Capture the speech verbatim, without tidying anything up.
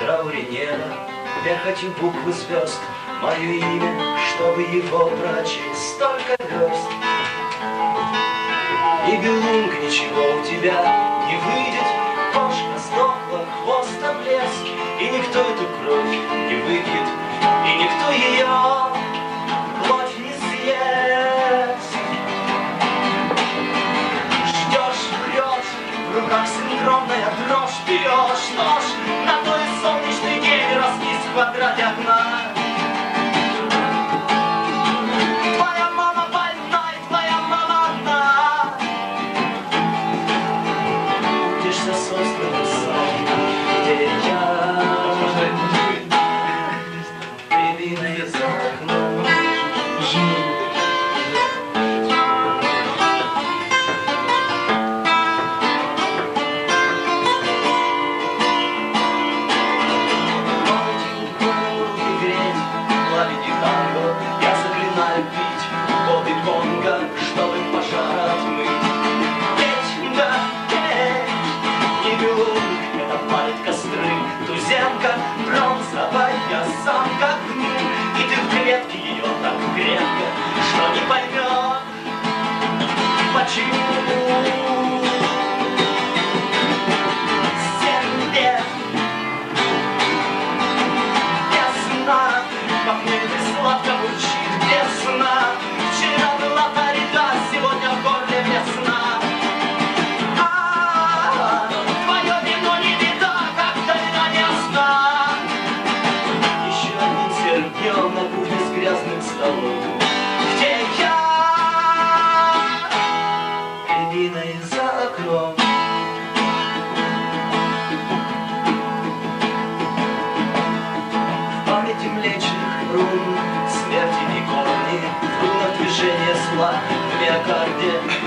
трауре неба, перхотью буквы звезд, мое имя, чтобы его прочесть, столько верст. И белунг, ничего у тебя не выйдет, кошка сдохла, хвост облез, и никто эту кровь не выпьет, и никто ее плоть не съест. Ждешь, врешь, в руках синхронная дрожь, берешь нож, на то и солнечный день раскис в квадрате окна. Твоя мама больна, и твоя мама одна. Будешь за сосновым садом, где я, рябиной за окном. Я заклинаю пить воды Конго, чтобы пожар отмыть. Петь, да, петь, не белунг, это палит костры. Туземка, бронзовая самка, и ты в клетке ее так крепко, что не поймет, почему. Себе ясно, как мне сладко мурчит весна. Вчера была парида, сегодня в горле весна. А, твое вино не беда, как-то вина не ясна. Еще один серым днем на кухне с грязным столом, где я, рябиной за окном. В памяти млечных рун смерти и корни, в рунах движения зла в миокарде.